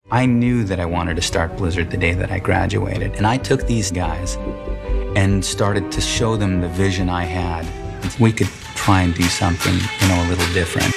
I knew that I wanted to start Blizzard the day that I graduated. And I took these guys and started to show them the vision I had. We could try and do something, a little different.